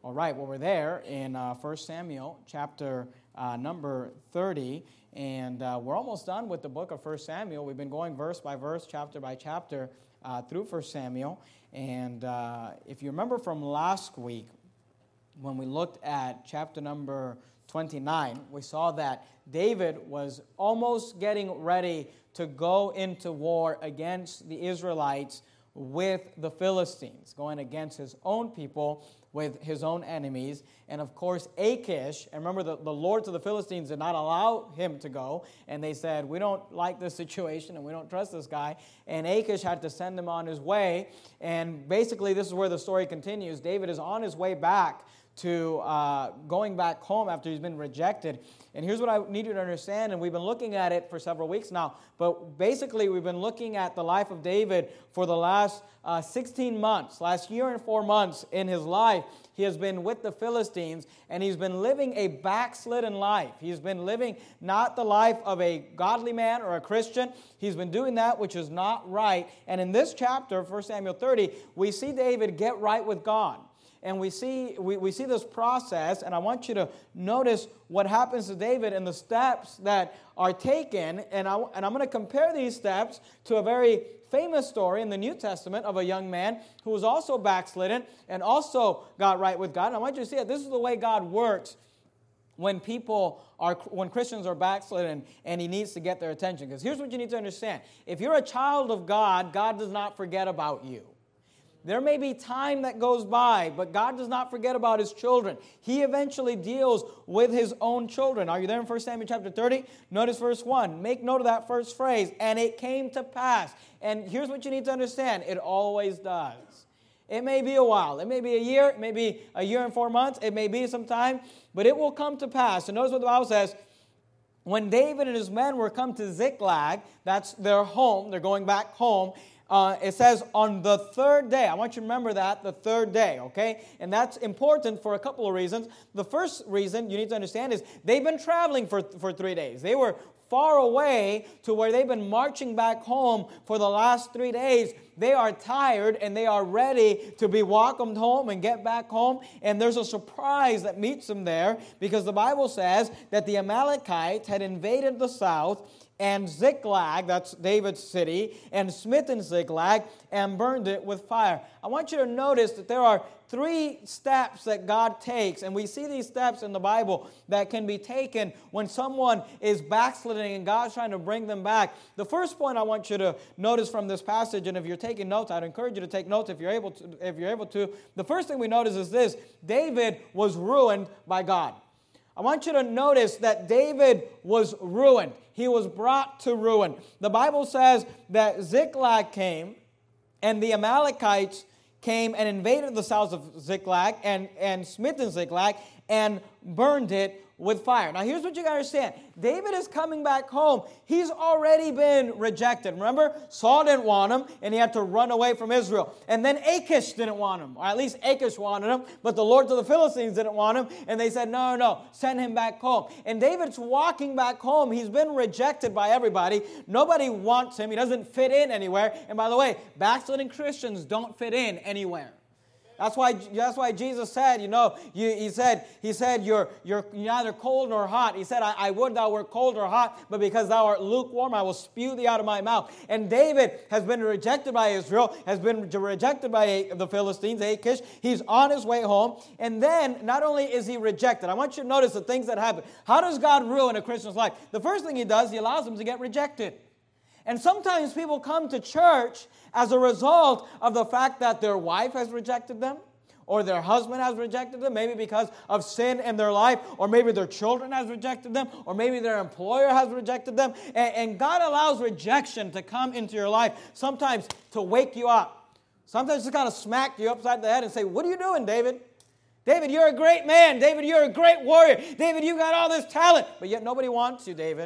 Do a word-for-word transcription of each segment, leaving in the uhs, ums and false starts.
All right, well, we're there in uh, First Samuel chapter uh, number thirty, and uh, we're almost done with the book of First Samuel. We've been going verse by verse, chapter by chapter uh, through First Samuel, and uh, if you remember from last week, when we looked at chapter number twenty-nine, we saw that David was almost getting ready to go into war against the Israelites with the Philistines, going against his own people with his own enemies. And of course, Achish, and remember the, the lords of the Philistines did not allow him to go, and they said, we don't like this situation and we don't trust this guy. And Achish had to send him on his way. And basically, this is where the story continues. David is on his way back to uh, going back home after he's been rejected. And here's what I need you to understand, and we've been looking at it for several weeks now, but basically we've been looking at the life of David for the last uh, sixteen months, last year and four months in his life. He has been with the Philistines, and he's been living a backslidden life. He's been living not the life of a godly man or a Christian. He's been doing that which is not right. And in this chapter, First Samuel thirty, we see David get right with God. And we see we, we see this process, and I want you to notice what happens to David and the steps that are taken. And, I, and I'm going to compare these steps to a very famous story in the New Testament of a young man who was also backslidden and also got right with God. And I want you to see that this is the way God works when people are, when Christians are backslidden and He needs to get their attention. Because here's what you need to understand. If you're a child of God, God does not forget about you. There may be time that goes by, but God does not forget about His children. He eventually deals with His own children. Are you there in First Samuel chapter thirty? Notice verse one. Make note of that first phrase. And it came to pass. And here's what you need to understand. It always does. It may be a while. It may be a year. It may be a year and four months. It may be some time. But it will come to pass. And notice what the Bible says. When David and his men were come to Ziklag, that's their home. They're going back home. Uh, it says on the third day. I want you to remember that, the third day, okay? And that's important for a couple of reasons. The first reason you need to understand is they've been traveling for, for three days. They were far away to where they've been marching back home for the last three days. They are tired and they are ready to be welcomed home and get back home. And there's a surprise that meets them there because the Bible says that the Amalekites had invaded the south and Ziklag, that's David's city, and smitten Ziklag and burned it with fire. I want you to notice that there are three steps that God takes, and we see these steps in the Bible that can be taken when someone is backsliding and God's trying to bring them back. The first point I want you to notice from this passage, and if you're taking notes, I'd encourage you to take notes if you're able to. If you're able to. The first thing we notice is this: David was ruined by God. I want you to notice that David was ruined. He was brought to ruin. The Bible says that Ziklag came, and the Amalekites came and invaded the south of Ziklag and, and smitten Ziklag and burned it with fire. Now, here's what you got to understand. David is coming back home. He's already been rejected. Remember, Saul didn't want him, and he had to run away from Israel. And then Achish didn't want him, or at least Achish wanted him, but the lords of the Philistines didn't want him, and they said, no, no, no, send him back home. And David's walking back home. He's been rejected by everybody. Nobody wants him. He doesn't fit in anywhere. And by the way, backsliding Christians don't fit in anywhere. That's why, that's why Jesus said, you know, you, he said, he said you're, you're neither cold nor hot. He said, I, I would thou were cold or hot, but because thou art lukewarm, I will spew thee out of my mouth. And David has been rejected by Israel, has been rejected by the Philistines, Achish. He's on his way home. And then, not only is he rejected, I want you to notice the things that happen. How does God ruin a Christian's life? The first thing He does, He allows them to get rejected. And sometimes people come to church as a result of the fact that their wife has rejected them, or their husband has rejected them, maybe because of sin in their life, or maybe their children has rejected them, or maybe their employer has rejected them. And, and God allows rejection to come into your life, sometimes to wake you up. Sometimes He's got to smack you upside the head and say, what are you doing, David? David, you're a great man. David, you're a great warrior. David, you got all this talent. But yet nobody wants you, David.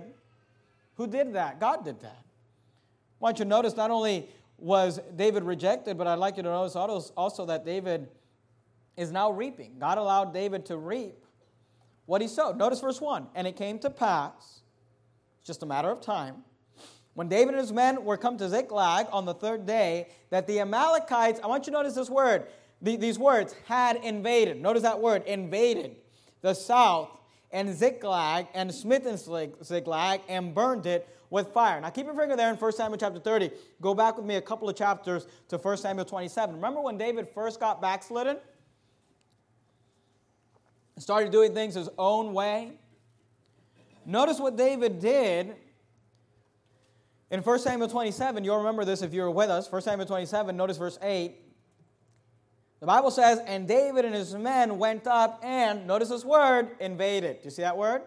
Who did that? God did that. I want you to notice not only was David rejected, but I'd like you to notice also that David is now reaping. God allowed David to reap what he sowed. Notice verse one. And it came to pass, it's just a matter of time, when David and his men were come to Ziklag on the third day, that the Amalekites, I want you to notice this word, the, these words, had invaded. Notice that word, invaded the south, and Ziklag, and smitten Ziklag, and burned it with fire. Now keep your finger there in First Samuel chapter thirty. Go back with me a couple of chapters to First Samuel twenty-seven. Remember when David first got backslidden? Started doing things his own way? Notice what David did in First Samuel twenty-seven. You'll remember this if you were with us. First Samuel twenty-seven, notice verse eight. The Bible says, and David and his men went up and, notice this word, invaded. Do you see that word?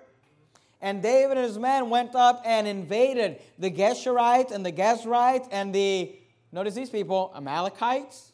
And David and his men went up and invaded the Geshurites and the Gezrites and the, notice these people, Amalekites.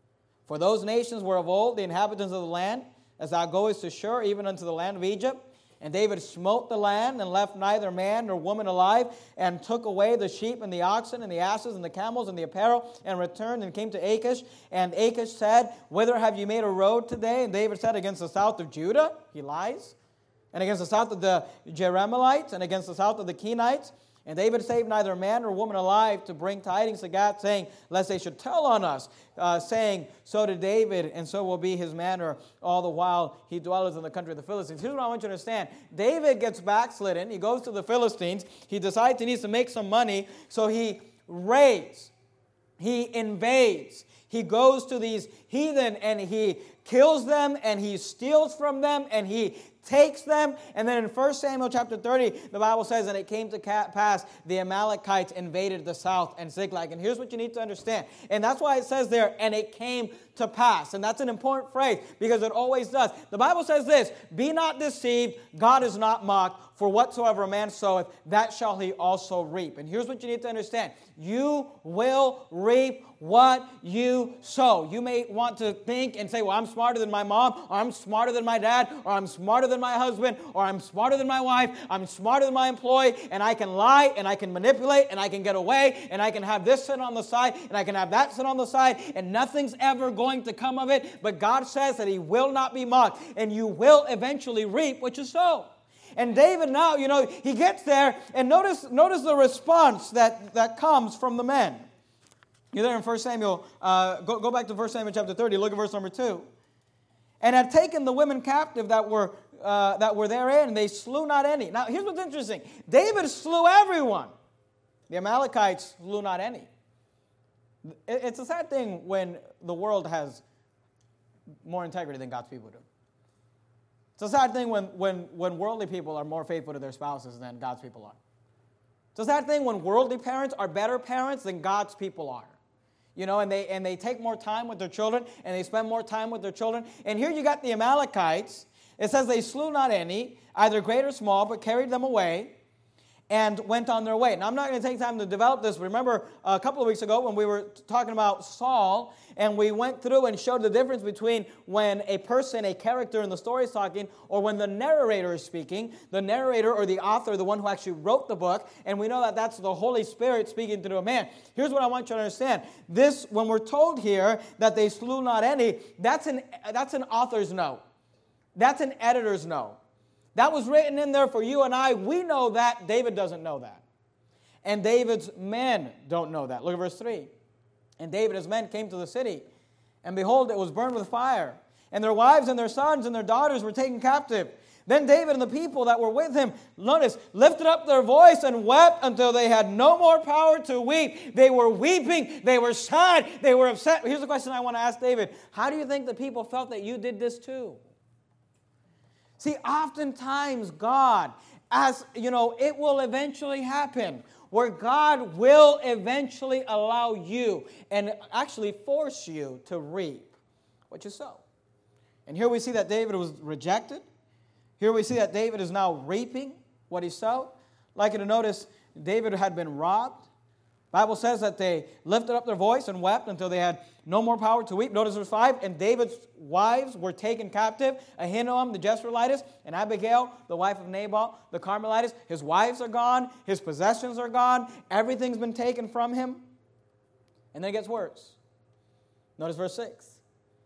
For those nations were of old the inhabitants of the land, as thou goest to Shur, even unto the land of Egypt. And David smote the land and left neither man nor woman alive, and took away the sheep and the oxen and the asses and the camels and the apparel, and returned and came to Achish. And Achish said, whither have you made a road today? And David said, against the south of Judah. He lies. And against the south of the Jerahmeelites, and against the south of the Kenites. And David saved neither man nor woman alive to bring tidings to Gath, saying, lest they should tell on us, uh, saying, so did David, and so will be his manner all the while he dwelleth in the country of the Philistines. Here's what I want you to understand. David gets backslidden. He goes to the Philistines. He decides he needs to make some money, so he raids. He invades. He goes to these heathen, and he kills them, and he steals from them, and he takes them. And then in First Samuel chapter thirty, the Bible says, and it came to pass, the Amalekites invaded the south and Ziklag. And here's what you need to understand. And that's why it says there, and it came to pass. And that's an important phrase, because it always does. The Bible says this, be not deceived, God is not mocked, for whatsoever a man soweth, that shall he also reap. And here's what you need to understand. You will reap what you sow. You may want to think and say, well, I'm smarter than my mom, or I'm smarter than my dad, or I'm smarter than my husband, or I'm smarter than my wife, I'm smarter than my employee, and I can lie, and I can manipulate, and I can get away, and I can have this sin on the side, and I can have that sin on the side, and nothing's ever going to come of it. But God says that he will not be mocked, and you will eventually reap what you sow. And David now, you know, he gets there, and notice, notice the response that, that comes from the men. You're there in First Samuel, uh, go, go back to First Samuel chapter thirty, look at verse number two. And had taken the women captive that were uh, that were therein, and they slew not any. Now, here's what's interesting. David slew everyone. The Amalekites slew not any. It, it's a sad thing when the world has more integrity than God's people do. It's a sad thing when, when, when worldly people are more faithful to their spouses than God's people are. It's a sad thing when worldly parents are better parents than God's people are. You know, and they and they take more time with their children, and they spend more time with their children. And here you got the Amalekites. It says they slew not any, either great or small, but carried them away and went on their way. Now, I'm not going to take time to develop this, but remember a couple of weeks ago when we were talking about Saul, and we went through and showed the difference between when a person, a character in the story is talking, or when the narrator is speaking, the narrator or the author, the one who actually wrote the book, and we know that that's the Holy Spirit speaking to a man. Here's what I want you to understand. This, when we're told here that they slew not any, that's an, that's an author's note. That's an editor's note. That was written in there for you and I. We know that. David doesn't know that. And David's men don't know that. Look at verse three. And David and his men came to the city, and behold, it was burned with fire. And their wives and their sons and their daughters were taken captive. Then David and the people that were with him, notice, lifted up their voice and wept until they had no more power to weep. They were weeping. They were sad. They were upset. Here's the question I want to ask David. How do you think the people felt that you did this too? See, oftentimes God, as you know, it will eventually happen where God will eventually allow you and actually force you to reap what you sow. And here we see that David was rejected. Here we see that David is now reaping what he sowed. I'd like you to notice David had been robbed. The Bible says that they lifted up their voice and wept until they had no more power to weep. Notice verse five, and David's wives were taken captive, Ahinoam the Jezreelitess, and Abigail, the wife of Nabal, the Carmelitess. His wives are gone, his possessions are gone, everything's been taken from him. And then it gets worse. Notice verse six.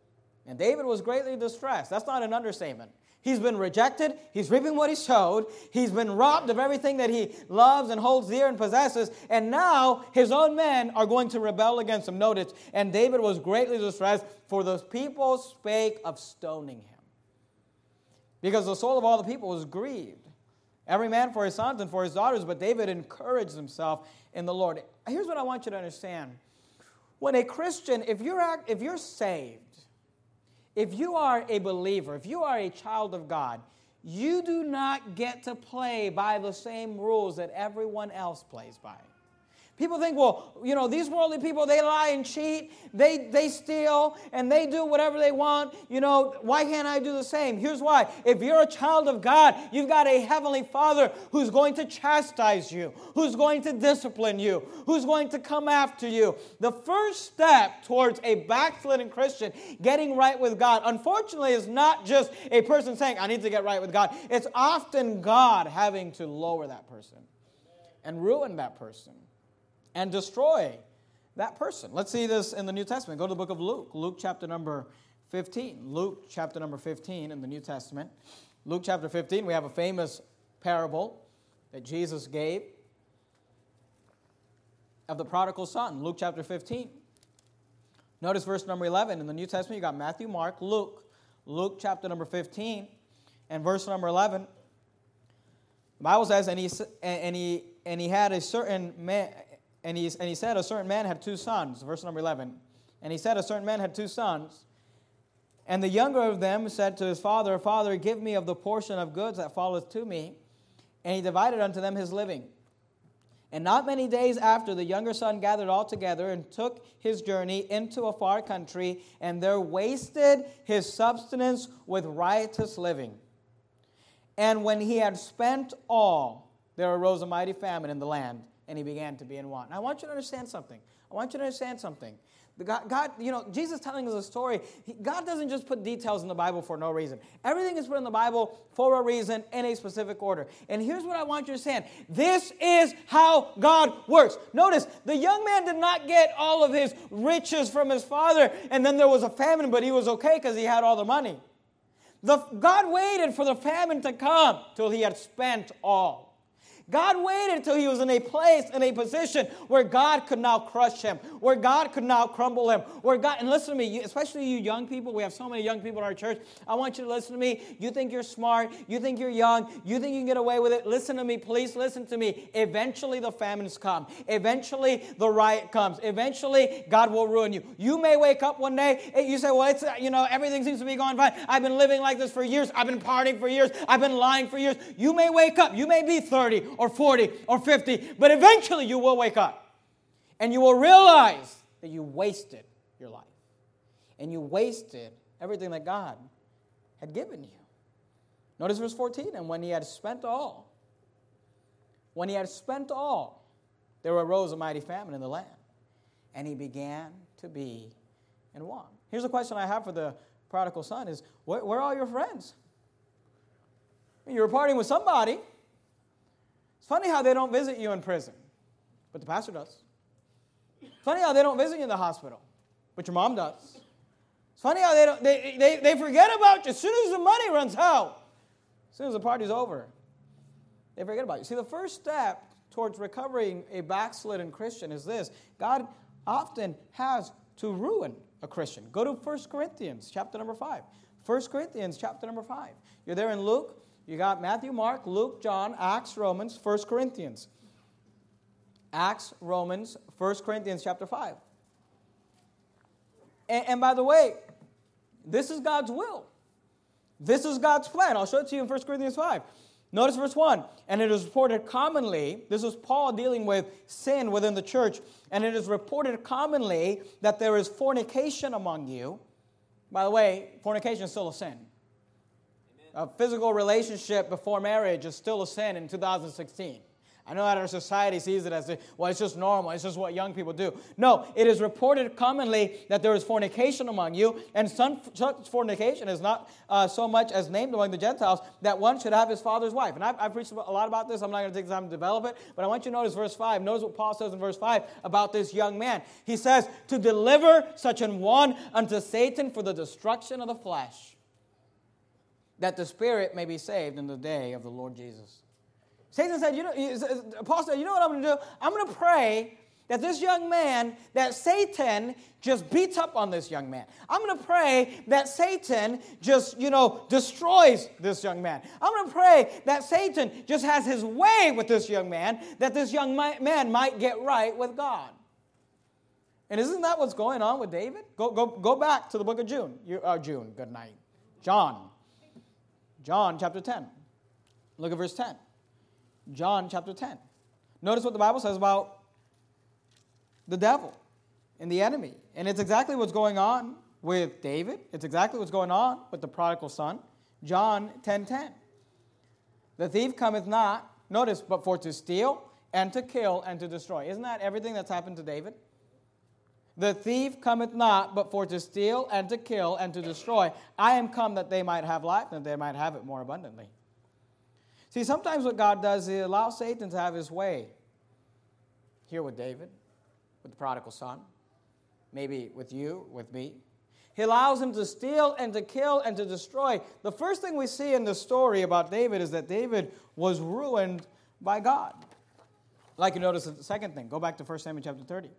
And David was greatly distressed. That's not an understatement. He's been rejected. He's reaping what he sowed. He's been robbed of everything that he loves and holds dear and possesses. And now his own men are going to rebel against him. Notice, and David was greatly distressed, for the people spake of stoning him. Because the soul of all the people was grieved, every man for his sons and for his daughters. But David encouraged himself in the Lord. Here's what I want you to understand. When a Christian, if you're, if you're saved, if you are a believer, if you are a child of God, you do not get to play by the same rules that everyone else plays by. People think, well, you know, these worldly people, they lie and cheat, they, they steal, and they do whatever they want. You know, why can't I do the same? Here's why. If you're a child of God, you've got a heavenly Father who's going to chastise you, who's going to discipline you, who's going to come after you. The first step towards a backslidden Christian getting right with God, unfortunately, is not just a person saying, I need to get right with God. It's often God having to lower that person and ruin that person and destroy that person. Let's see this in the New Testament. Go to the book of Luke. Luke chapter number fifteen. Luke chapter number fifteen in the New Testament. Luke chapter fifteen, we have a famous parable that Jesus gave of the prodigal son. Luke chapter fifteen. Notice verse number eleven. In the New Testament, you got Matthew, Mark, Luke. Luke chapter number fifteen and verse number eleven. The Bible says, and he, and he, and he had a certain man... And he, and he said, a certain man had two sons. Verse number eleven. And he said, a certain man had two sons. And the younger of them said to his father, Father, give me of the portion of goods that falleth to me. And he divided unto them his living. And not many days after, the younger son gathered all together and took his journey into a far country, and there wasted his substance with riotous living. And when he had spent all, there arose a mighty famine in the land, and he began to be in want. Now, I want you to understand something. I want you to understand something. The God, God, you know, Jesus telling us a story. He, God doesn't just put details in the Bible for no reason. Everything is put in the Bible for a reason, in a specific order. And here's what I want you to understand. This is how God works. Notice, the young man did not get all of his riches from his father, and then there was a famine, but he was okay because he had all the money. The, God waited for the famine to come till he had spent all. God waited until he was in a place, in a position where God could now crush him, where God could now crumble him, where God, and listen to me, especially you young people, we have so many young people in our church, I want you to listen to me. You think you're smart, you think you're young, you think you can get away with it. Listen to me, please listen to me. Eventually the famines come. Eventually the riot comes. Eventually God will ruin you. You may wake up one day, and you say, well, it's, you know, everything seems to be going fine. I've been living like this for years. I've been partying for years. I've been lying for years. You may wake up. You may be thirty or forty or fifty, but eventually you will wake up and you will realize that you wasted your life and you wasted everything that God had given you. Notice verse fourteen, and when he had spent all, when he had spent all, there arose a mighty famine in the land, and he began to be in want. Here's a question I have for the prodigal son is, where, where are all your friends? You were partying with somebody. It's funny how they don't visit you in prison, but the pastor does. It's funny how they don't visit you in the hospital, but your mom does. It's funny how they don't they, they, they forget about you as soon as the money runs out. As soon as the party's over, they forget about you. See, the first step towards recovering a backslidden Christian is this. God often has to ruin a Christian. Go to First Corinthians chapter number five. First Corinthians chapter number five. You're there in Luke. You got Matthew, Mark, Luke, John, Acts, Romans, First Corinthians. Acts, Romans, First Corinthians chapter five. And, and by the way, this is God's will. This is God's plan. I'll show it to you in First Corinthians five. Notice verse one. And it is reported commonly, this is Paul dealing with sin within the church, and it is reported commonly that there is fornication among you. By the way, fornication is still a sin. A physical relationship before marriage is still a sin in two thousand sixteen. I know that our society sees it as, well, it's just normal. It's just what young people do. No, it is reported commonly that there is fornication among you, and some, such fornication is not uh, so much as named among the Gentiles that one should have his father's wife. And I've, I've preached a lot about this. I'm not going to take time to develop it, but I want you to notice verse five. Notice what Paul says in verse five about this young man. He says, to deliver such an one unto Satan for the destruction of the flesh, that the spirit may be saved in the day of the Lord Jesus. Satan said, you know, Paul said, you know what I'm going to do? I'm going to pray that this young man, that Satan just beats up on this young man. I'm going to pray that Satan just, you know, destroys this young man. I'm going to pray that Satan just has his way with this young man, that this young man might get right with God. And isn't that what's going on with David? Go, go, go back to the book of June. You, uh, June, good night. John. John chapter ten. Look at verse ten. John chapter ten. Notice what the Bible says about the devil and the enemy. And it's exactly what's going on with David. It's exactly what's going on with the prodigal son. John ten ten. The thief cometh not, notice, but for to steal and to kill and to destroy. Isn't that everything that's happened to David? The thief cometh not, but for to steal and to kill and to destroy. I am come that they might have life, and that they might have it more abundantly. See, sometimes what God does is He allows Satan to have his way. Here with David, with the prodigal son, maybe with you, with me. He allows him to steal and to kill and to destroy. The first thing we see in the story about David is that David was ruined by God. I'd like you to notice the second thing. Go back to First Samuel chapter thirty.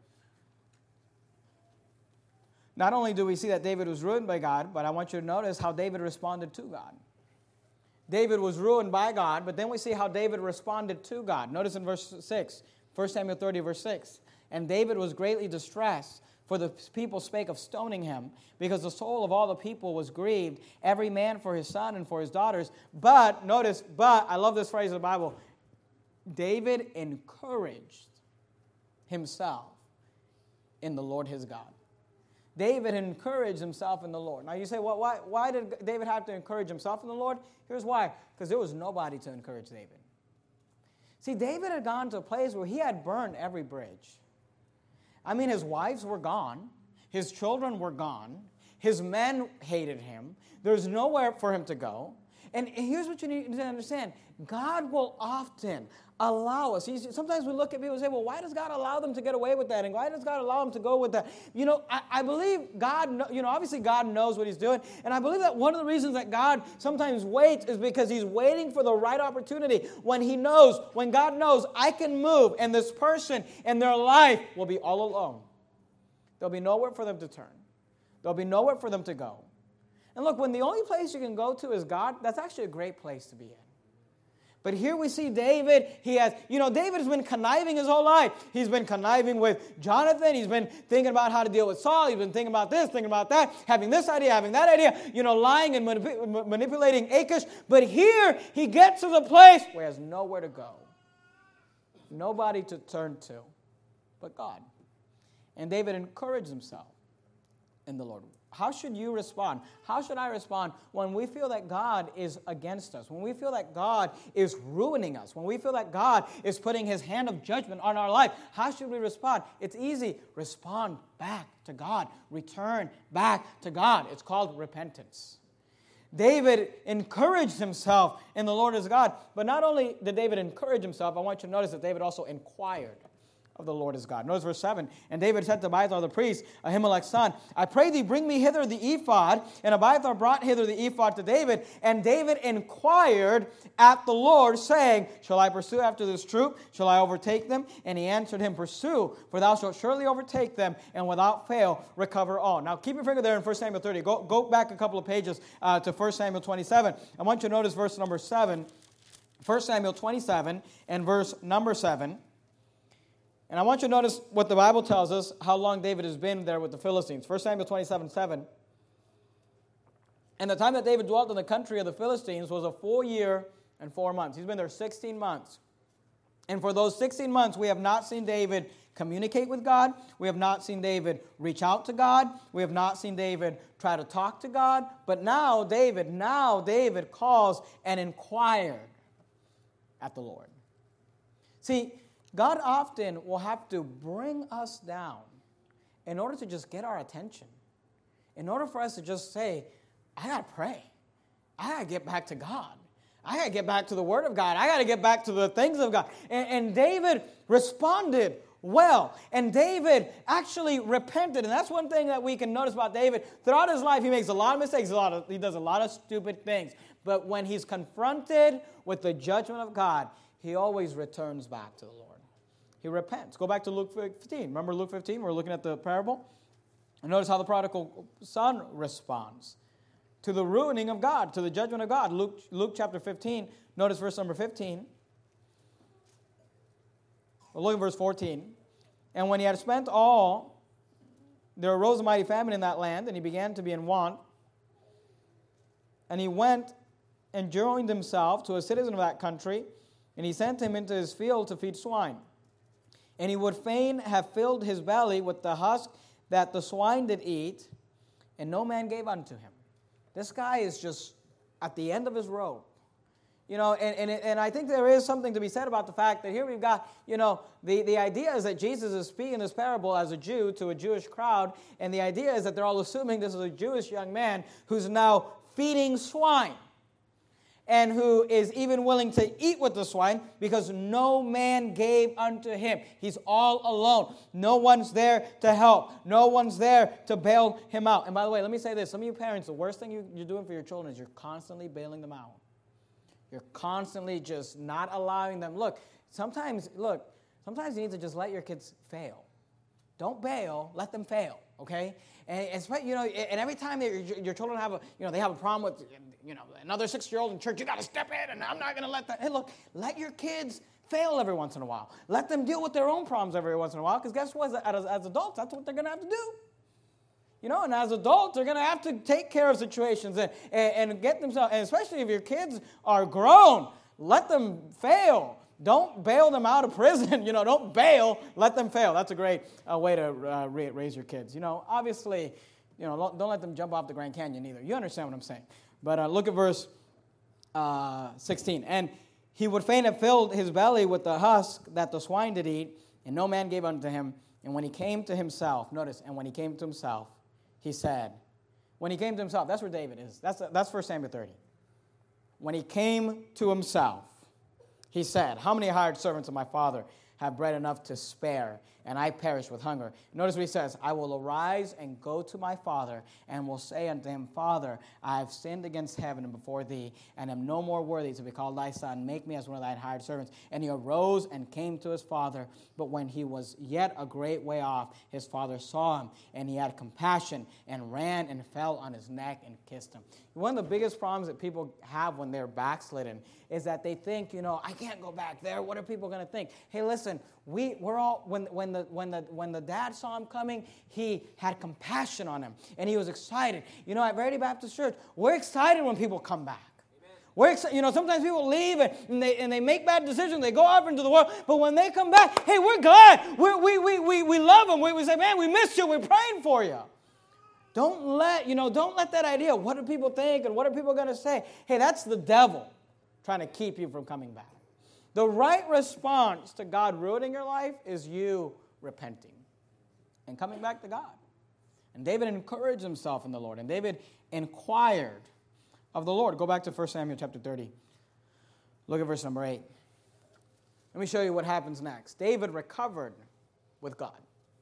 Not only do we see that David was ruined by God, but I want you to notice how David responded to God. David was ruined by God, but then we see how David responded to God. Notice in verse six, First Samuel thirty, verse six. And David was greatly distressed, for the people spake of stoning him, because the soul of all the people was grieved, every man for his son and for his daughters. But, notice, but, I love this phrase in the Bible, David encouraged himself in the Lord his God. David encouraged himself in the Lord. Now you say, well, why, why did David have to encourage himself in the Lord? Here's why. Because there was nobody to encourage David. See, David had gone to a place where he had burned every bridge. I mean, his wives were gone. His children were gone. His men hated him. There's nowhere for him to go. And here's what you need to understand. God will often allow us. Sometimes we look at people and say, well, why does God allow them to get away with that? And why does God allow them to go with that? You know, I, I believe God, you know, obviously God knows what He's doing. And I believe that one of the reasons that God sometimes waits is because He's waiting for the right opportunity. When He knows, when God knows, I can move, and this person and their life will be all alone. There'll be nowhere for them to turn. There'll be nowhere for them to go. And look, when the only place you can go to is God, that's actually a great place to be in. But here we see David, he has, you know, David has been conniving his whole life. He's been conniving with Jonathan. He's been thinking about how to deal with Saul. He's been thinking about this, thinking about that, having this idea, having that idea, you know, lying and manip- manipulating Achish. But here he gets to the place where he has nowhere to go. Nobody to turn to but God. And David encouraged himself in the Lord. How should you respond? How should I respond when we feel that God is against us? When we feel that God is ruining us? When we feel that God is putting His hand of judgment on our life? How should we respond? It's easy. Respond back to God. Return back to God. It's called repentance. David encouraged himself in the Lord as God. But not only did David encourage himself, I want you to notice that David also inquired of the Lord is God. Notice verse seven. And David said to Abiathar the priest, Ahimelech's son, I pray thee, bring me hither the ephod. And Abiathar brought hither the ephod to David. And David inquired at the Lord, saying, shall I pursue after this troop? Shall I overtake them? And he answered him, pursue, for thou shalt surely overtake them, and without fail recover all. Now keep your finger there in First Samuel thirty. Go, go back a couple of pages uh, to First Samuel twenty-seven. I want you to notice verse number seven. First Samuel twenty-seven and verse number seven. And I want you to notice what the Bible tells us, how long David has been there with the Philistines. First Samuel twenty-seven, seven. And the time that David dwelt in the country of the Philistines was a full year and four months. He's been there sixteen months. And for those sixteen months, we have not seen David communicate with God. We have not seen David reach out to God. We have not seen David try to talk to God. But now David, now David calls and inquired at the Lord. See, God often will have to bring us down in order to just get our attention. In order for us to just say, I got to pray. I got to get back to God. I got to get back to the Word of God. I got to get back to the things of God. And, and David responded well. And David actually repented. And that's one thing that we can notice about David. Throughout his life, he makes a lot of mistakes. A lot of, he does a lot of stupid things. But when he's confronted with the judgment of God, he always returns back to the Lord. He repents. Go back to Luke fifteen. Remember Luke fifteen? We're looking at the parable. And notice how the prodigal son responds to the ruining of God, to the judgment of God. Luke, Luke chapter fifteen. Notice verse number fifteen. We'll look at verse fourteen. And when he had spent all, there arose a mighty famine in that land, and he began to be in want. And he went and joined himself to a citizen of that country, and he sent him into his field to feed swine. And he would fain have filled his belly with the husk that the swine did eat, and no man gave unto him. This guy is just at the end of his rope. You know, and, and, and I think there is something to be said about the fact that here we've got, you know, the, the idea is that Jesus is speaking this parable as a Jew to a Jewish crowd, and the idea is that they're all assuming this is a Jewish young man who's now feeding swine, and who is even willing to eat with the swine because no man gave unto him. He's all alone. No one's there to help. No one's there to bail him out. And by the way, let me say this. Some of you parents, the worst thing you, you're doing for your children is you're constantly bailing them out. You're constantly just not allowing them. Look, sometimes, look, sometimes you need to just let your kids fail. Don't bail, let them fail, okay? And especially, you know, and every time your, your children have a, you know, they have a problem with, you know, another six-year-old in church, you got to step in, and I'm not going to let that. Hey, look, let your kids fail every once in a while. Let them deal with their own problems every once in a while, because guess what? As, as adults, that's what they're going to have to do. You know, and as adults, they're going to have to take care of situations and, and, and get themselves, and especially if your kids are grown, let them fail. Don't bail them out of prison. You know, don't bail, let them fail. That's a great uh, way to uh, raise your kids. You know, obviously, you know, don't let them jump off the Grand Canyon either. You understand what I'm saying. But uh, look at verse uh, sixteen. And he would fain have filled his belly with the husk that the swine did eat, and no man gave unto him. And when he came to himself, notice, and when he came to himself, he said, when he came to himself, that's where David is. That's, that's First Samuel thirty. When he came to himself, he said, how many hired servants of my father have bread enough to spare, and I perish with hunger? Notice what he says, I will arise and go to my father, and will say unto him, Father, I have sinned against heaven and before thee, and am no more worthy to be called thy son. Make me as one of thine hired servants. And he arose and came to his father. But when he was yet a great way off, his father saw him, and he had compassion, and ran and fell on his neck and kissed him. One of the biggest problems that people have when they're backslidden is that they think, you know, I can't go back there. What are people going to think? Hey, listen, we, we're all, when, when, the, when, the, when the dad saw him coming, he had compassion on him, and he was excited. You know, at Verity Baptist Church, we're excited when people come back. We're excited. You know, sometimes people leave and, and, they, and they make bad decisions. They go off into the world. But when they come back, hey, we're glad. We're, we, we, we, we love them. We, we say, man, we missed you. We're praying for you. Don't let, you know, don't let that idea, what do people think and what are people going to say? Hey, that's the devil trying to keep you from coming back. The right response to God ruining your life is you repenting and coming back to God. And David encouraged himself in the Lord. And David inquired of the Lord. Go back to First Samuel chapter thirty. Look at verse number eight. Let me show you what happens next. David recovered with God.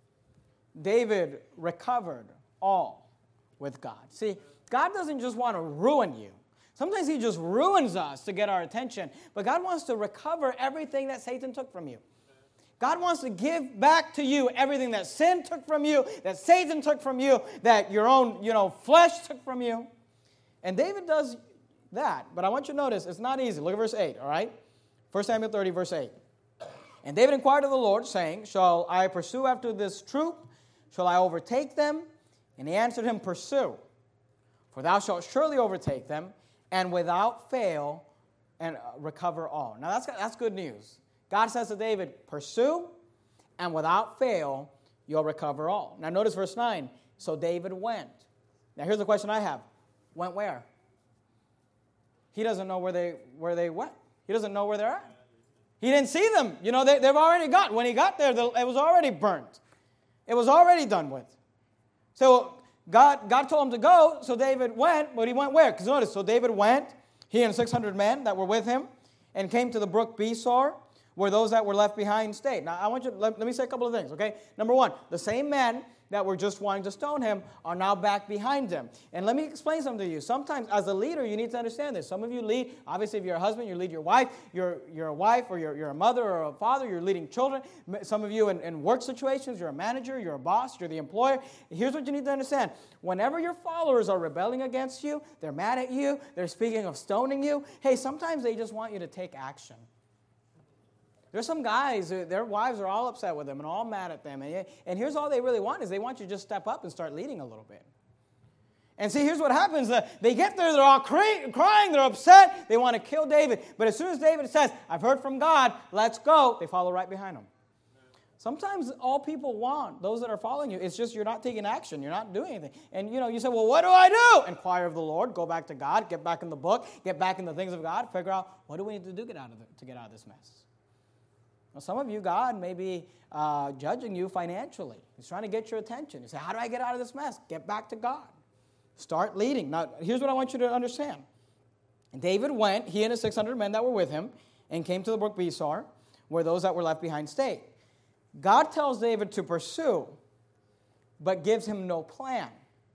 David recovered all with God. See, God doesn't just want to ruin you. Sometimes he just ruins us to get our attention. But God wants to recover everything that Satan took from you. God wants to give back to you everything that sin took from you, that Satan took from you, that your own, you know, flesh took from you. And David does that. But I want you to notice, it's not easy. Look at verse eight, all right? First Samuel thirty, verse eight. And David inquired of the Lord, saying, shall I pursue after this troop? Shall I overtake them? And he answered him, pursue. For thou shalt surely overtake them, and without fail, and recover all. Now that's, that's good news. God says to David, pursue, and without fail, you'll recover all. Now notice verse nine. So David went. Now here's the question I have. Went where? He doesn't know where they where they went. He doesn't know where they're at. He didn't see them. You know, they, they've already got, when he got there, the, it was already burnt. It was already done with. So God, God told him to go, so David went, but he went where? Because notice, so David went, he and six hundred men that were with him, and came to the brook Besor, where those that were left behind stayed. Now, I want you, let, let me say a couple of things, okay? Number one, the same men that were just wanting to stone him are now back behind him. And let me explain something to you. Sometimes, as a leader, you need to understand this. Some of you lead, obviously, if you're a husband, you lead your wife. You're, you're a wife, or you're, you're a mother or a father, you're leading children. Some of you in, in work situations, you're a manager, you're a boss, you're the employer. Here's what you need to understand. Whenever your followers are rebelling against you, they're mad at you, they're speaking of stoning you, hey, sometimes they just want you to take action. There's some guys, their wives are all upset with them and all mad at them. And, and here's all they really want is they want you to just step up and start leading a little bit. And see, here's what happens. Uh, they get there, they're all cry- crying, they're upset, they want to kill David. But as soon as David says, I've heard from God, let's go, they follow right behind him. Sometimes all people want, those that are following you, it's just you're not taking action. You're not doing anything. And, you know, you say, well, what do I do? Inquire of the Lord. Go back to God. Get back in the book. Get back in the things of God. Figure out, what do we need to do get out of the, to get out of this mess? Now, some of you, God may be uh, judging you financially. He's trying to get your attention. You say, how do I get out of this mess? Get back to God. Start leading. Now, here's what I want you to understand. David went, he and his six hundred men that were with him, and came to the brook Besor, where those that were left behind stayed. God tells David to pursue, but gives him no plan.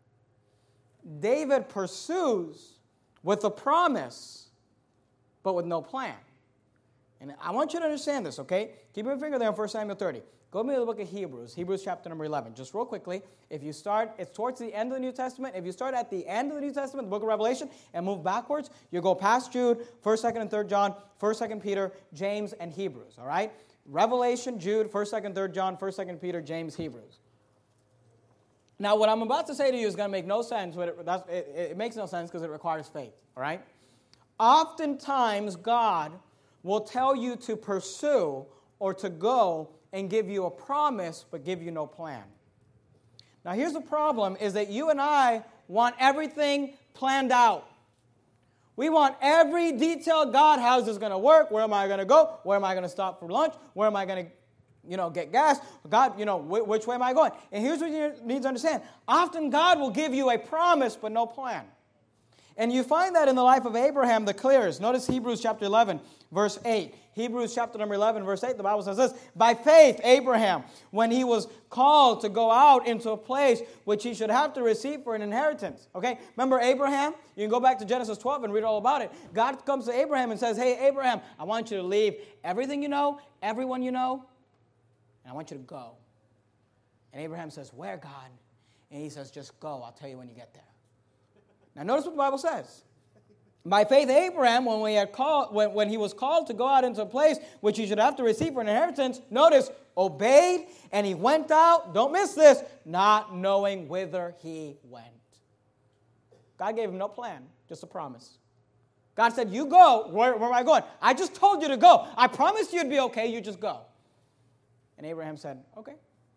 David pursues with a promise, but with no plan. And I want you to understand this, okay? Keep your finger there on First Samuel thirty. Go to the book of Hebrews, Hebrews chapter number eleven. Just real quickly, if you start, it's towards the end of the New Testament. If you start at the end of the New Testament, the book of Revelation, and move backwards, you go past Jude, first, second, and third John, first, second Peter, James, and Hebrews, all right? Revelation, Jude, first, second, third John, first, second Peter, James, Hebrews. Now, what I'm about to say to you is going to make no sense. But it, that's, it, it makes no sense because it requires faith, all right? Oftentimes, God will tell you to pursue or to go and give you a promise, but give you no plan. Now, here's the problem, is that you and I want everything planned out. We want every detail. God, how's this going to work? Where am I going to go? Where am I going to stop for lunch? Where am I going to, you know, get gas? God, you know, wh- which way am I going? And here's what you need to understand. Often God will give you a promise, but no plan. And you find that in the life of Abraham the clearest. Notice Hebrews chapter eleven, verse eight. Hebrews chapter number eleven, verse eight, the Bible says this. By faith, Abraham, when he was called to go out into a place which he should have to receive for an inheritance. Okay? Remember Abraham? You can go back to Genesis twelve and read all about it. God comes to Abraham and says, hey, Abraham, I want you to leave everything you know, everyone you know, and I want you to go. And Abraham says, where, God? And he says, just go. I'll tell you when you get there. Now, notice what the Bible says. By faith, Abraham, when, we had called, when, when he was called to go out into a place which he should have to receive for an inheritance, notice, obeyed, and he went out, don't miss this, not knowing whither he went. God gave him no plan, just a promise. God said, you go. Where, where am I going? I just told you to go. I promised you'd be okay. You just go. And Abraham said, okay.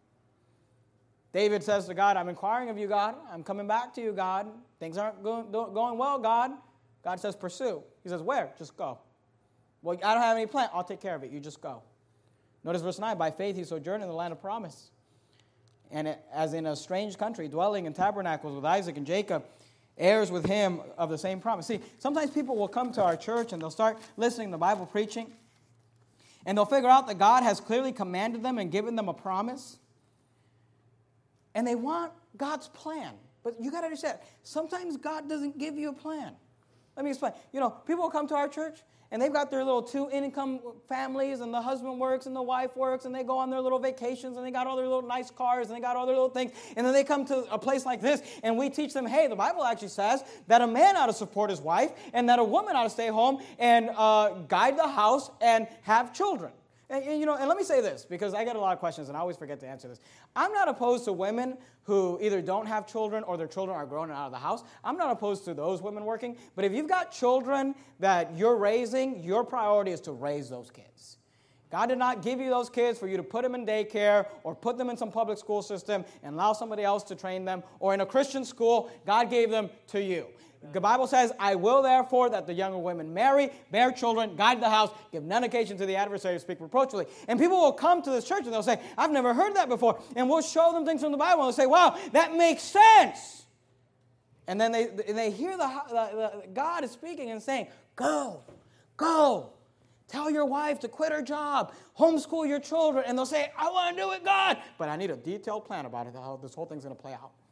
David says to God, I'm inquiring of you, God. I'm coming back to you, God. Things aren't going, going well, God. God says, pursue. He says, where? Just go. Well, I don't have any plan. I'll take care of it. You just go. Notice verse nine. By faith he sojourned in the land of promise. And it, as in a strange country, dwelling in tabernacles with Isaac and Jacob, heirs with him of the same promise. See, sometimes people will come to our church and they'll start listening to Bible preaching. And they'll figure out that God has clearly commanded them and given them a promise. And they want God's plan. But you got to understand, sometimes God doesn't give you a plan. Let me explain. You know, people will come to our church, and they've got their little two-income families, and the husband works, and the wife works, and they go on their little vacations, and they got all their little nice cars, and they got all their little things. And then they come to a place like this, and we teach them, hey, the Bible actually says that a man ought to support his wife, and that a woman ought to stay home and uh, guide the house and have children. And, and, you know, and let me say this, because I get a lot of questions, and I always forget to answer this. I'm not opposed to women who either don't have children or their children are grown and out of the house. I'm not opposed to those women working. But if you've got children that you're raising, your priority is to raise those kids. God did not give you those kids for you to put them in daycare or put them in some public school system and allow somebody else to train them, or in a Christian school. God gave them to you. The Bible says, I will therefore that the younger women marry, bear children, guide the house, give none occasion to the adversary to speak reproachfully. And people will come to this church and they'll say, I've never heard that before. And we'll show them things from the Bible and they'll say, wow, that makes sense. And then they, they hear the, the, the God is speaking and saying, go, go. Tell your wife to quit her job. Homeschool your children. And they'll say, I want to do it, God. But I need a detailed plan about it, how this whole thing's going to play out.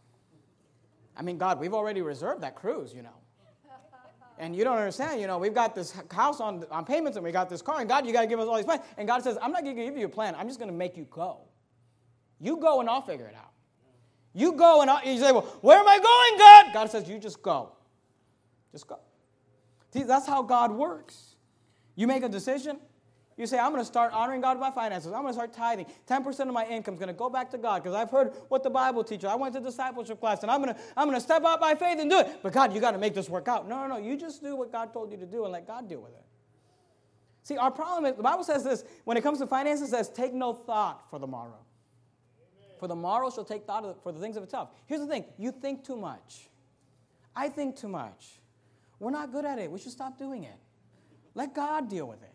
I mean, God, we've already reserved that cruise, you know. And you don't understand, you know, we've got this house on, on payments and we got this car. And God, you got to give us all these plans. And God says, I'm not going to give you a plan. I'm just going to make you go. You go and I'll figure it out. You go and I'll, you say, well, where am I going, God? God says, you just go. Just go. See, that's how God works. You make a decision. You say, I'm going to start honoring God with my finances. I'm going to start tithing. ten percent of my income is going to go back to God because I've heard what the Bible teaches. I went to discipleship class, and I'm going to I'm going to step out by faith and do it. But God, you got to make this work out. No, no, no. You just do what God told you to do and let God deal with it. See, our problem is, the Bible says this, when it comes to finances, it says, take no thought for the morrow. Amen. For the morrow shall take thought for the things of itself. Here's the thing. You think too much. I think too much. We're not good at it. We should stop doing it. Let God deal with it.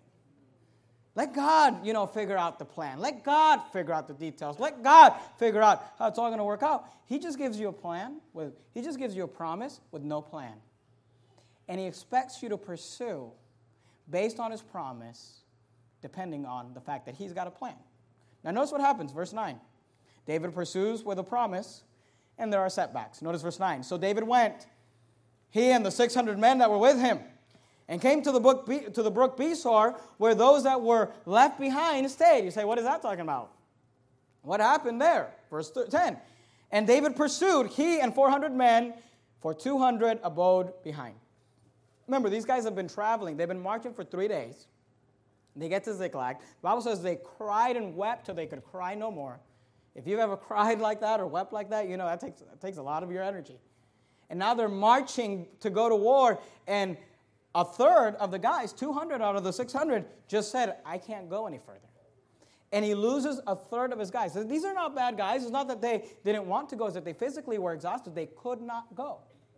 Let God, you know, figure out the plan. Let God figure out the details. Let God figure out how it's all going to work out. He just gives you a plan. With, he just gives you a promise with no plan. And he expects you to pursue based on his promise, depending on the fact that he's got a plan. Now notice what happens, verse nine. David pursues with a promise, and there are setbacks. Notice verse nine. So David went, he and the six hundred men that were with him, and came to the, book, to the brook Besor, where those that were left behind stayed. You say, what is that talking about? What happened there? Verse ten. And David pursued, he and four hundred men, for two hundred abode behind. Remember, these guys have been traveling. They've been marching for three days. They get to Ziklag. The Bible says they cried and wept till they could cry no more. If you've ever cried like that or wept like that, you know that takes, that takes a lot of your energy. And now they're marching to go to war, and a third of the guys, two hundred out of the six hundred, just said, I can't go any further. And he loses a third of his guys. These are not bad guys. It's not that they didn't want to go. It's that they physically were exhausted. They could not go.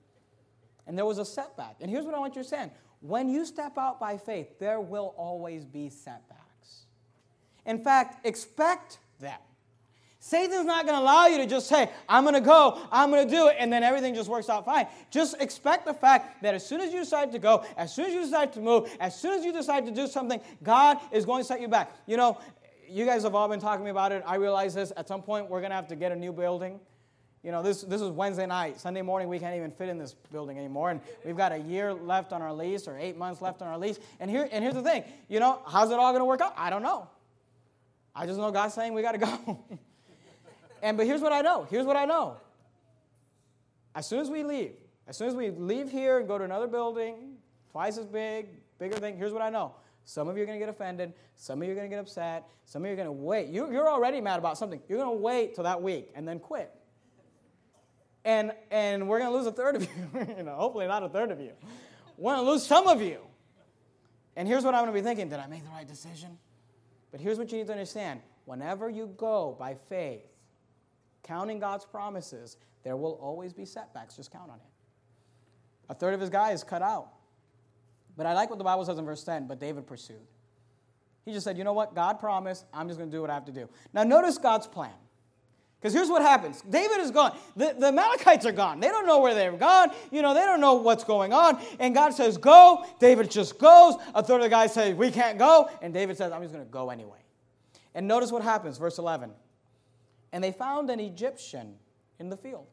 And there was a setback. And here's what I want you to understand. When you step out by faith, there will always be setbacks. In fact, expect them. Satan's not going to allow you to just say, I'm going to go, I'm going to do it, and then everything just works out fine. Just expect the fact that as soon as you decide to go, as soon as you decide to move, as soon as you decide to do something, God is going to set you back. You know, you guys have all been talking about it. I realize this. At some point, we're going to have to get a new building. You know, this, this is Wednesday night. Sunday morning, we can't even fit in this building anymore, and we've got a year left on our lease or eight months left on our lease. And here, and here's the thing. You know, how's it all going to work out? I don't know. I just know God's saying we got to go. And but here's what I know. Here's what I know. As soon as we leave, as soon as we leave here and go to another building, twice as big, bigger thing, here's what I know. Some of you are going to get offended. Some of you are going to get upset. Some of you are going to wait. You, you're already mad about something. You're going to wait till that week and then quit. And and we're going to lose a third of you. you know, hopefully not a third of you. We're going to lose some of you. And here's what I'm going to be thinking. Did I make the right decision? But here's what you need to understand. Whenever you go by faith, counting God's promises, there will always be setbacks. Just count on it. A third of his guys cut out. But I like what the Bible says in verse ten, but David pursued. He just said, you know what? God promised. I'm just going to do what I have to do. Now notice God's plan. Because here's what happens. David is gone. The, the Amalekites are gone. They don't know where they've gone. You know, they don't know what's going on. And God says, go. David just goes. A third of the guys say, we can't go. And David says, I'm just going to go anyway. And notice what happens. Verse eleven. And they found an Egyptian in the field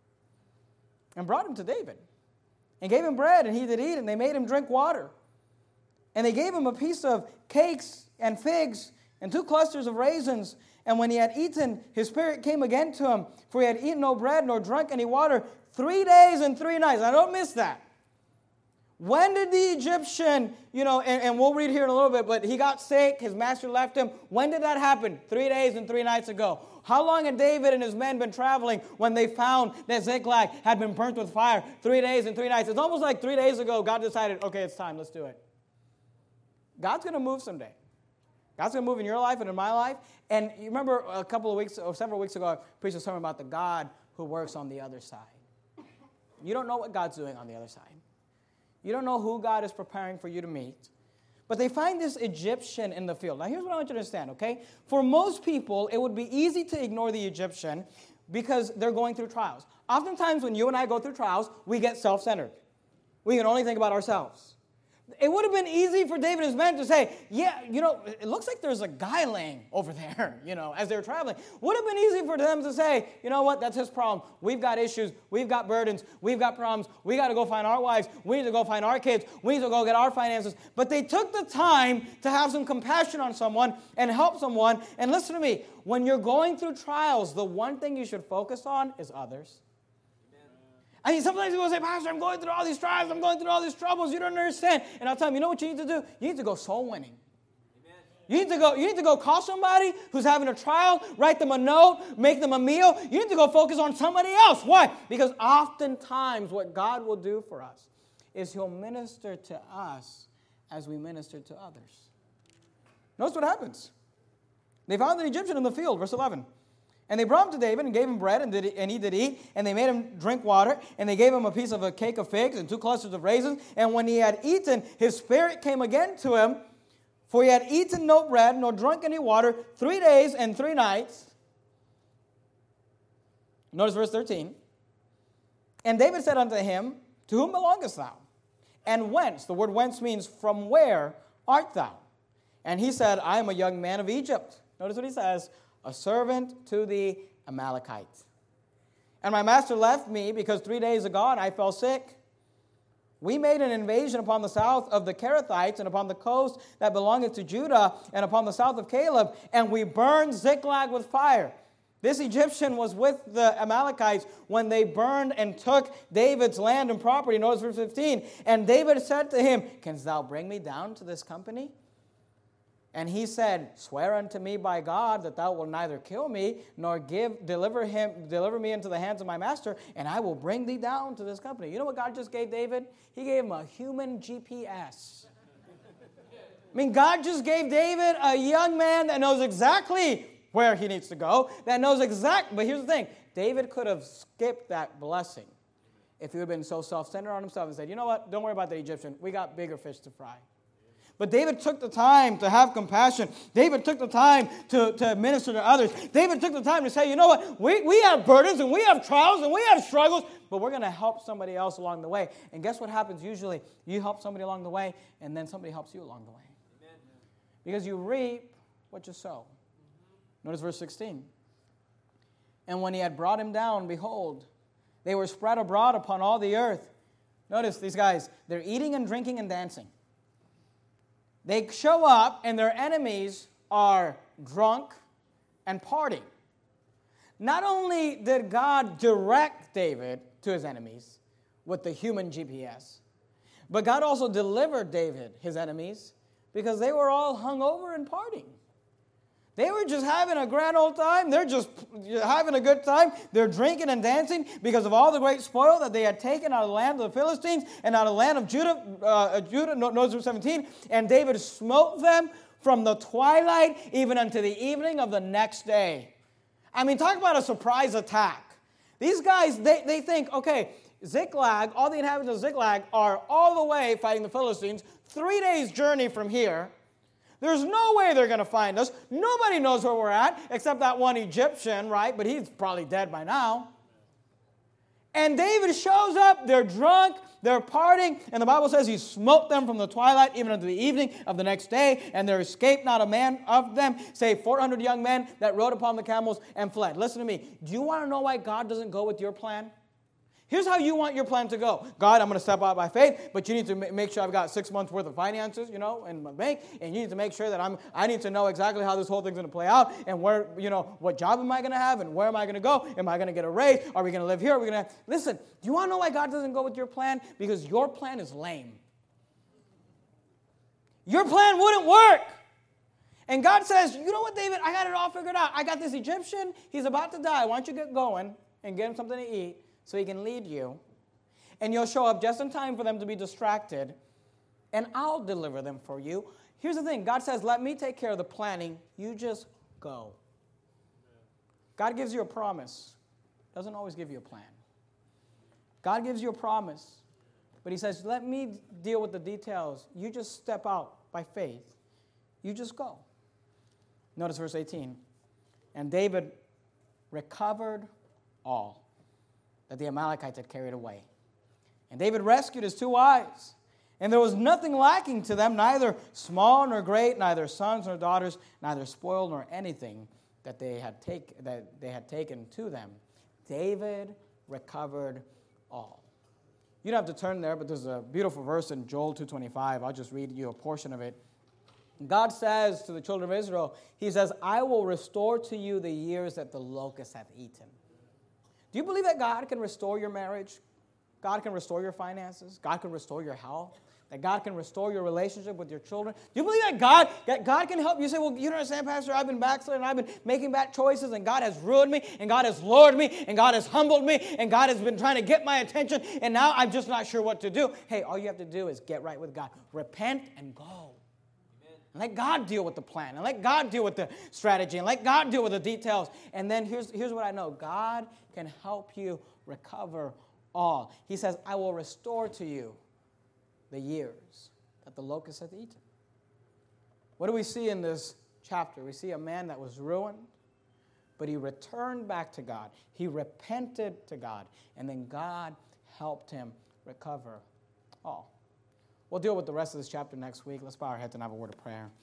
and brought him to David and gave him bread, and he did eat, and they made him drink water. And they gave him a piece of cakes and figs and two clusters of raisins. And when he had eaten, his spirit came again to him, for he had eaten no bread nor drunk any water three days and three nights. I don't miss that. When did the Egyptian, you know, and, and we'll read here in a little bit, but he got sick, his master left him. When did that happen? Three days and three nights ago. How long had David and his men been traveling when they found that Ziklag had been burnt with fire? Three days and three nights. It's almost like three days ago God decided, okay, it's time, let's do it. God's going to move someday. God's going to move in your life and in my life. And you remember a couple of weeks or several weeks ago, I preached a sermon about the God who works on the other side. You don't know what God's doing on the other side. You don't know who God is preparing for you to meet. But they find this Egyptian in the field. Now, here's what I want you to understand, okay? For most people, it would be easy to ignore the Egyptian because they're going through trials. Oftentimes, when you and I go through trials, we get self-centered. We can only think about ourselves. It would have been easy for David and his men to say, yeah, you know, it looks like there's a guy laying over there, you know, as they're traveling. Would have been easy for them to say, you know what, that's his problem. We've got issues. We've got burdens. We've got problems. We got to go find our wives. We need to go find our kids. We need to go get our finances. But they took the time to have some compassion on someone and help someone. And listen to me, when you're going through trials, the one thing you should focus on is others. I mean, sometimes people say, Pastor, I'm going through all these trials, I'm going through all these troubles, you don't understand. And I'll tell them, you know what you need to do? You need to go soul winning. Amen. You need to go, you need to go call somebody who's having a trial, write them a note, make them a meal. You need to go focus on somebody else. Why? Because oftentimes what God will do for us is He'll minister to us as we minister to others. Notice what happens. They found an Egyptian in the field, verse eleven. And they brought him to David and gave him bread, and, did, and he did eat. And they made him drink water. And they gave him a piece of a cake of figs and two clusters of raisins. And when he had eaten, his spirit came again to him. For he had eaten no bread, nor drunk any water, three days and three nights. Notice verse thirteen. And David said unto him, to whom belongest thou? And whence? The word whence means from where art thou? And he said, I am a young man of Egypt. Notice what he says. A servant to the Amalekites. And my master left me because three days ago I fell sick. We made an invasion upon the south of the Kerethites and upon the coast that belongeth to Judah and upon the south of Caleb, and we burned Ziklag with fire. This Egyptian was with the Amalekites when they burned and took David's land and property. Notice verse fifteen. And David said to him, Canst thou bring me down to this company? And he said, Swear unto me by God that thou wilt neither kill me, nor give deliver him deliver me into the hands of my master, and I will bring thee down to this company. You know what God just gave David? He gave him a human G P S. I mean, God just gave David a young man that knows exactly where he needs to go, that knows exactly. But here's the thing. David could have skipped that blessing if he would have been so self-centered on himself and said, you know what, don't worry about the Egyptian. We got bigger fish to fry. But David took the time to have compassion. David took the time to, to minister to others. David took the time to say, you know what, we, we have burdens and we have trials and we have struggles, but we're going to help somebody else along the way. And guess what happens usually? You help somebody along the way, and then somebody helps you along the way. Amen. Because you reap what you sow. Notice verse sixteen. And when he had brought him down, behold, they were spread abroad upon all the earth. Notice these guys, they're eating and drinking and dancing. They show up, and their enemies are drunk and partying. Not only did God direct David to his enemies with the human G P S, but God also delivered David, his enemies, because they were all hungover and partying. They were just having a grand old time. They're just having a good time. They're drinking and dancing because of all the great spoil that they had taken out of the land of the Philistines and out of the land of Judah. Uh, Judah, notice verse seventeen. And David smote them from the twilight even unto the evening of the next day. I mean, talk about a surprise attack. These guys, they, they think, okay, Ziklag, all the inhabitants of Ziklag are all the way fighting the Philistines, three days' journey from here. There's no way they're going to find us. Nobody knows where we're at except that one Egyptian, right? But he's probably dead by now. And David shows up. They're drunk. They're partying. And the Bible says he smote them from the twilight even unto the evening of the next day. And there escaped not a man of them, save four hundred young men that rode upon the camels and fled. Listen to me. Do you want to know why God doesn't go with your plan? Here's how you want your plan to go. God, I'm going to step out by faith, but you need to make sure I've got six months worth of finances, you know, in my bank, and you need to make sure that I'm, I need to know exactly how this whole thing's going to play out, and where, you know, what job am I going to have, and where am I going to go? Am I going to get a raise? Are we going to live here? Are we going to, listen, do you want to know why God doesn't go with your plan? Because your plan is lame. Your plan wouldn't work. And God says, you know what, David, I got it all figured out. I got this Egyptian, he's about to die. Why don't you get going and get him something to eat, so he can lead you, and you'll show up just in time for them to be distracted, and I'll deliver them for you. Here's the thing. God says, let me take care of the planning. You just go. God gives you a promise. Doesn't always give you a plan. God gives you a promise, but he says, let me deal with the details. You just step out by faith. You just go. Notice verse eighteen. And David recovered all that the Amalekites had carried away. And David rescued his two wives. And there was nothing lacking to them, neither small nor great, neither sons nor daughters, neither spoil nor anything that they had take, that they had taken to them. David recovered all. You don't have to turn there, but there's a beautiful verse in Joel two twenty-five. I'll just read you a portion of it. God says to the children of Israel, he says, I will restore to you the years that the locusts have eaten. Do you believe that God can restore your marriage? God can restore your finances? God can restore your health? That God can restore your relationship with your children? Do you believe that God, that God can help you? Say, well, you don't understand, Pastor, I've been backsliding, I've been making bad choices, and God has ruined me, and God has lowered me, and God has humbled me, and God has been trying to get my attention, and now I'm just not sure what to do. Hey, all you have to do is get right with God. Repent and go. And let God deal with the plan. And let God deal with the strategy. And let God deal with the details. And then here's, here's what I know. God can help you recover all. He says, I will restore to you the years that the locusts have eaten. What do we see in this chapter? We see a man that was ruined, but he returned back to God. He repented to God. And then God helped him recover all. We'll deal with the rest of this chapter next week. Let's bow our heads and have a word of prayer.